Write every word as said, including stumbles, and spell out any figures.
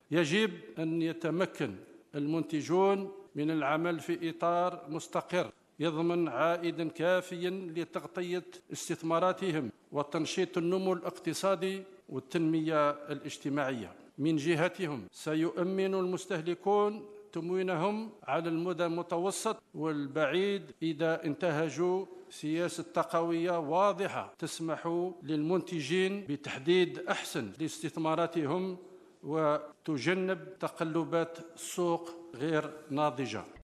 يجب أن يتمكن المنتجون من العمل في إطار مستقر يضمن عائدا كافيا لتغطية استثماراتهم وتنشيط النمو الاقتصادي والتنمية الاجتماعية. من جهتهم سيؤمن المستهلكون تموينهم على المدى المتوسط والبعيد إذا انتهجوا سياسة تقوية واضحة تسمح للمنتجين بتحديد أحسن لاستثماراتهم وتجنب تقلبات السوق غير ناضجة.